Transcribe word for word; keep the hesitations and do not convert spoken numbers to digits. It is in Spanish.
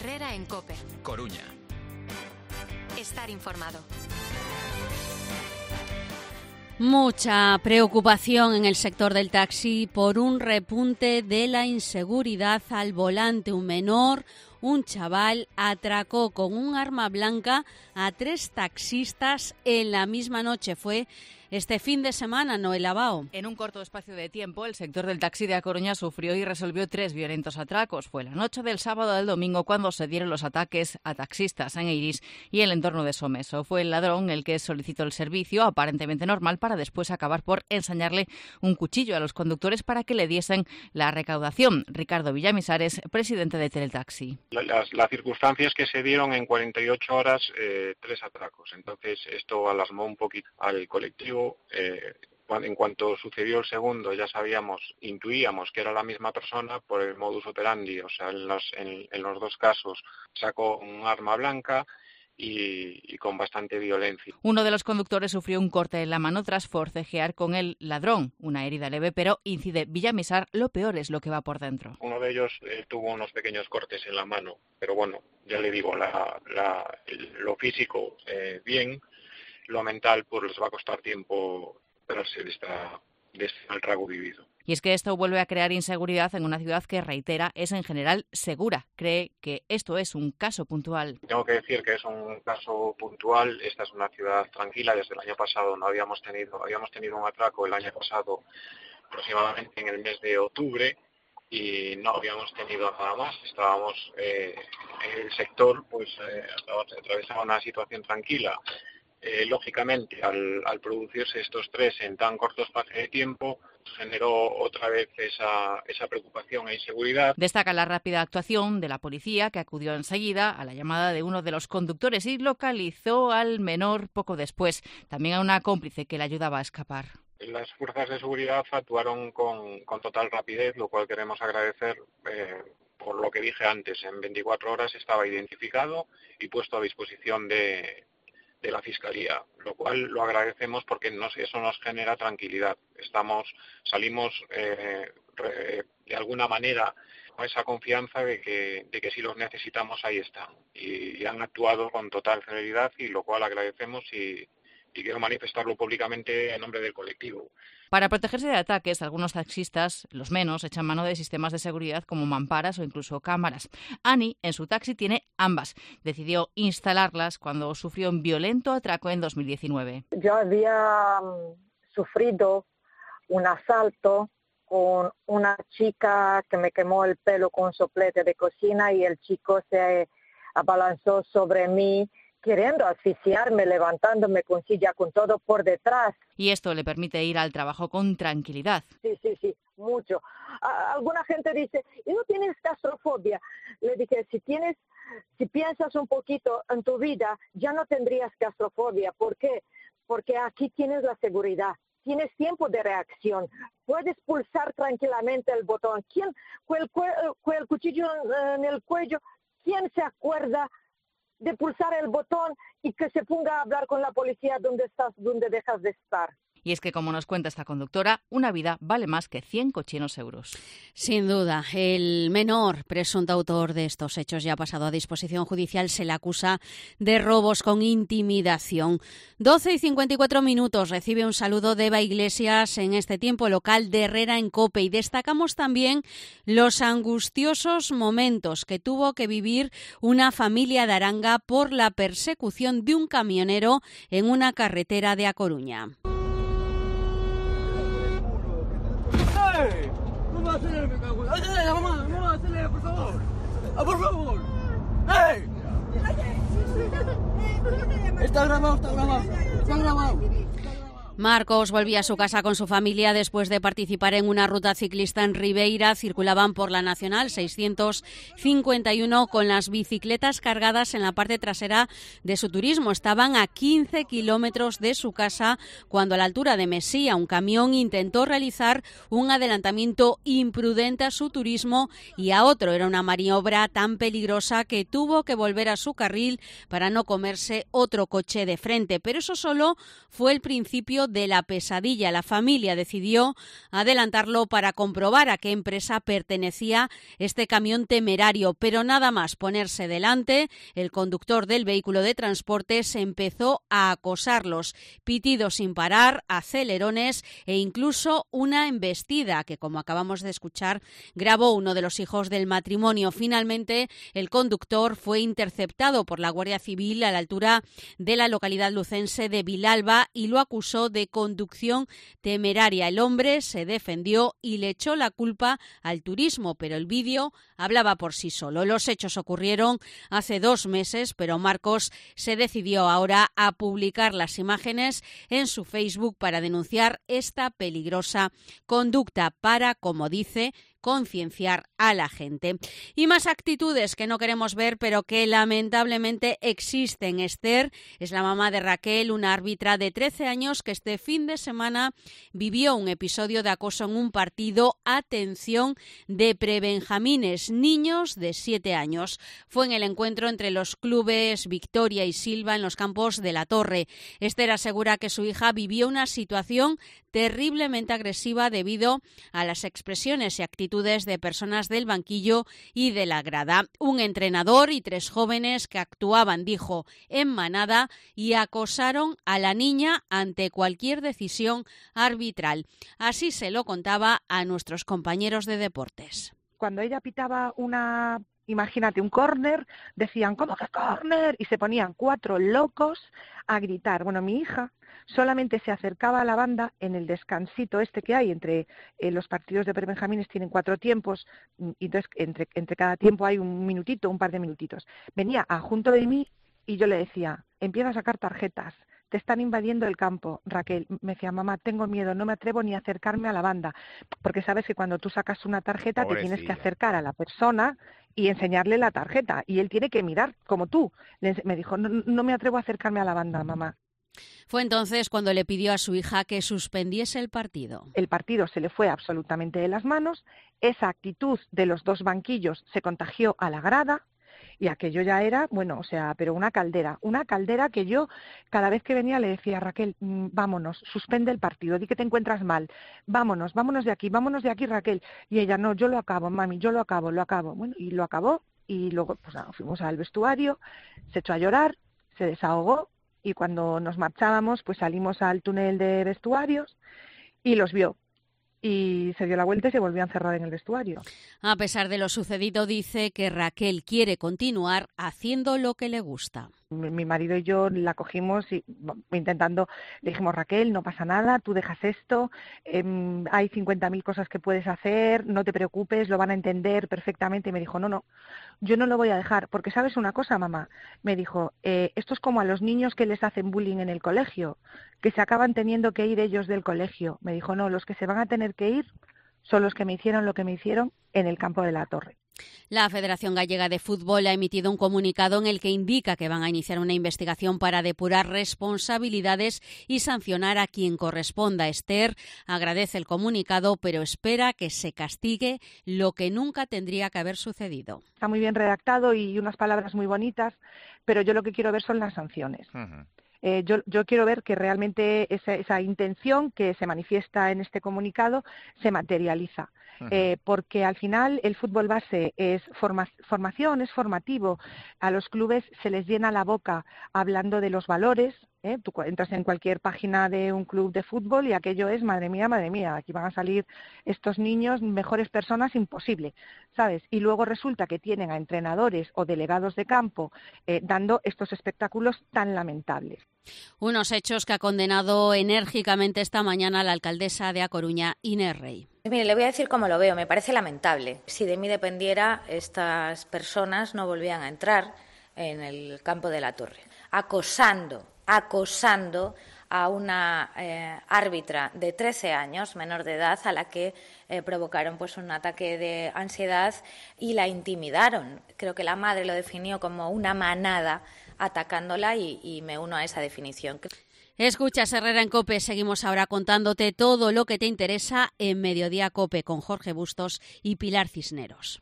Herrera en COPE. Coruña. Estar informado. Mucha preocupación en el sector del taxi por un repunte de la inseguridad al volante. Un menor, un chaval, atracó con un arma blanca a tres taxistas en la misma noche. Fue este fin de semana, Noel Abao. En un corto espacio de tiempo, el sector del taxi de A Coruña sufrió y resolvió tres violentos atracos. Fue la noche del sábado al domingo cuando se dieron los ataques a taxistas en Iris y el entorno de Someso. Fue el ladrón el que solicitó el servicio, aparentemente normal, para después acabar por enseñarle un cuchillo a los conductores para que le diesen la recaudación. Ricardo Villamisares, presidente de Teletaxi. Las, las circunstancias que se dieron en cuarenta y ocho horas, eh, tres atracos. Entonces, esto alarmó un poquito al colectivo. Eh, en cuanto sucedió el segundo, ya sabíamos, intuíamos que era la misma persona por el modus operandi. O sea, en los, en, en los dos casos sacó un arma blanca y, y con bastante violencia. Uno de los conductores sufrió un corte en la mano tras forcejear con el ladrón. Una herida leve, pero incide Villamisar, lo peor es lo que va por dentro. Uno de ellos eh, tuvo unos pequeños cortes en la mano, pero bueno, ya le digo, la, la, el, lo físico eh, bien. Lo mental pues les va a costar tiempo esperarse de, esta, de este mal trago vivido. Y es que esto vuelve a crear inseguridad en una ciudad que, reitera, es en general segura. Cree que esto es un caso puntual. Tengo que decir que es un caso puntual. Esta es una ciudad tranquila. Desde el año pasado no habíamos tenido, habíamos tenido un atraco el año pasado aproximadamente en el mes de octubre y no habíamos tenido nada más. Estábamos eh, en el sector, pues eh, atravesaba una situación tranquila. Eh, lógicamente, al, al producirse estos tres en tan corto espacio de tiempo, generó otra vez esa, esa preocupación e inseguridad. Destaca la rápida actuación de la policía, que acudió enseguida a la llamada de uno de los conductores y localizó al menor poco después. También a una cómplice que le ayudaba a escapar. Las fuerzas de seguridad actuaron con, con total rapidez, lo cual queremos agradecer. Eh, por lo que dije antes, en veinticuatro horas estaba identificado y puesto a disposición de... de la Fiscalía, lo cual lo agradecemos porque nos, eso nos genera tranquilidad. Estamos, salimos eh, re, de alguna manera con esa confianza de que, de que si los necesitamos ahí están. Y, y han actuado con total celeridad y lo cual agradecemos y, y quiero manifestarlo públicamente en nombre del colectivo. Para protegerse de ataques, algunos taxistas, los menos, echan mano de sistemas de seguridad como mamparas o incluso cámaras. Ani, en su taxi, tiene ambas. Decidió instalarlas cuando sufrió un violento atraco en dos mil diecinueve. Yo había um, sufrido un asalto con una chica que me quemó el pelo con un soplete de cocina y el chico se abalanzó sobre mí, queriendo asfixiarme, levantándome con silla, con todo por detrás. Y esto le permite ir al trabajo con tranquilidad. Sí, sí, sí, mucho. A- alguna gente dice, ¿y no tienes claustrofobia? Le dije, si tienes, si piensas un poquito en tu vida, ya no tendrías claustrofobia. ¿Por qué? Porque aquí tienes la seguridad. Tienes tiempo de reacción. Puedes pulsar tranquilamente el botón. ¿Quién, con el, con el cuchillo en el cuello, quién se acuerda de pulsar el botón y que se ponga a hablar con la policía donde estás, donde dejas de estar? Y es que, como nos cuenta esta conductora, una vida vale más que cien cochinos euros. Sin duda, el menor presunto autor de estos hechos ya ha pasado a disposición judicial. Se le acusa de robos con intimidación. doce y cincuenta y cuatro minutos. Recibe un saludo de Eva Iglesias en este tiempo local de Herrera en COPE. Y destacamos también los angustiosos momentos que tuvo que vivir una familia de Aranga por la persecución de un camionero en una carretera de A Coruña. ¡No me acelere, me cago en... ¡Acelera, mamá! ¡No me acelere, por favor! ¡Ah, por favor! ¡Ey! Está grabado, está grabado, está grabado. Marcos volvía a su casa con su familia después de participar en una ruta ciclista en Ribeira. Circulaban por la Nacional seiscientos cincuenta y uno con las bicicletas cargadas en la parte trasera de su turismo. Estaban a quince kilómetros de su casa cuando, a la altura de Mesía, un camión intentó realizar un adelantamiento imprudente a su turismo y a otro. Era una maniobra tan peligrosa que tuvo que volver a su carril para no comerse otro coche de frente. Pero eso solo fue el principio episodio de la pesadilla. La familia decidió adelantarlo para comprobar a qué empresa pertenecía este camión temerario, pero nada más ponerse delante, el conductor del vehículo de transporte se empezó a acosarlos, pitidos sin parar, acelerones e incluso una embestida que, como acabamos de escuchar, grabó uno de los hijos del matrimonio. Finalmente, el conductor fue interceptado por la Guardia Civil a la altura de la localidad lucense de Vilalba y lo acusó de conducción temeraria. El hombre se defendió y le echó la culpa al turismo, pero el vídeo hablaba por sí solo. Los hechos ocurrieron hace dos meses, pero Marcos se decidió ahora a publicar las imágenes en su Facebook para denunciar esta peligrosa conducta para, como dice, concienciar a la gente. Y más actitudes que no queremos ver, pero que lamentablemente existen. Esther es la mamá de Raquel, una árbitra de trece años que este fin de semana vivió un episodio de acoso en un partido, atención, de prebenjamines, niños de siete años. Fue en el encuentro entre los clubes Victoria y Silva en los campos de La Torre. Esther asegura que su hija vivió una situación terriblemente agresiva debido a las expresiones y actitudes de personas del banquillo y de la grada. Un entrenador y tres jóvenes que actuaban, dijo, en manada y acosaron a la niña ante cualquier decisión arbitral. Así se lo contaba a nuestros compañeros de deportes. Cuando ella pitaba una, imagínate, un córner, decían, ¿cómo que córner? Y se ponían cuatro locos a gritar. Bueno, mi hija solamente se acercaba a la banda en el descansito este que hay entre eh, los partidos de prebenjamines, tienen cuatro tiempos, y entonces entre, entre cada tiempo hay un minutito, un par de minutitos. Venía a junto de mí y yo le decía, empieza a sacar tarjetas, te están invadiendo el campo. Raquel me decía, mamá, tengo miedo, no me atrevo ni a acercarme a la banda, porque sabes que cuando tú sacas una tarjeta Pobrecilla. Te tienes que acercar a la persona y enseñarle la tarjeta, y él tiene que mirar como tú. Me dijo, no, no me atrevo a acercarme a la banda, mamá. Fue entonces cuando le pidió a su hija que suspendiese el partido. El partido se le fue absolutamente de las manos, esa actitud de los dos banquillos se contagió a la grada y aquello ya era, bueno, o sea, pero una caldera, una caldera que yo cada vez que venía le decía, Raquel, vámonos, suspende el partido, di que te encuentras mal, vámonos, vámonos de aquí, vámonos de aquí, Raquel. Y ella, no, yo lo acabo, mami, yo lo acabo, lo acabo. Bueno, y lo acabó y luego pues nada, fuimos al vestuario, se echó a llorar, se desahogó. Y cuando nos marchábamos, pues salimos al túnel de vestuarios y los vio. Y se dio la vuelta y se volvió a encerrar en el vestuario. A pesar de lo sucedido, dice que Raquel quiere continuar haciendo lo que le gusta. Mi, mi marido y yo la cogimos y intentando, le dijimos, Raquel, no pasa nada, tú dejas esto, eh, hay cincuenta mil cosas que puedes hacer, no te preocupes, lo van a entender perfectamente. Y me dijo, no, no, yo no lo voy a dejar, porque ¿sabes una cosa, mamá? Me dijo, eh, esto es como a los niños que les hacen bullying en el colegio, que se acaban teniendo que ir ellos del colegio. Me dijo, no, los que se van a tener que ir son los que me hicieron lo que me hicieron en el campo de La Torre. La Federación Gallega de Fútbol ha emitido un comunicado en el que indica que van a iniciar una investigación para depurar responsabilidades y sancionar a quien corresponda. Esther agradece el comunicado, pero espera que se castigue lo que nunca tendría que haber sucedido. Está muy bien redactado y unas palabras muy bonitas, pero yo lo que quiero ver son las sanciones. Uh-huh. Eh, yo, yo quiero ver que realmente esa, esa intención que se manifiesta en este comunicado se materializa. Uh-huh. Eh, porque al final el fútbol base es forma, formación, es formativo. A los clubes se les llena la boca hablando de los valores. ¿eh? Tú entras en cualquier página de un club de fútbol y aquello es, madre mía, madre mía, aquí van a salir estos niños mejores personas, imposible, ¿sabes? Y luego resulta que tienen a entrenadores o delegados de campo eh, dando estos espectáculos tan lamentables. Unos hechos que ha condenado enérgicamente esta mañana la alcaldesa de A Coruña, Inés Rey. Mire, le voy a decir cómo lo veo. Me parece lamentable. Si de mí dependiera, estas personas no volvían a entrar en el campo de La Torre. Acosando, acosando a una eh, árbitra de trece años, menor de edad, a la que eh, provocaron pues un ataque de ansiedad y la intimidaron. Creo que la madre lo definió como una manada atacándola y, y me uno a esa definición. Escuchas Herrera en COPE. Seguimos ahora contándote todo lo que te interesa en Mediodía COPE con Jorge Bustos y Pilar Cisneros.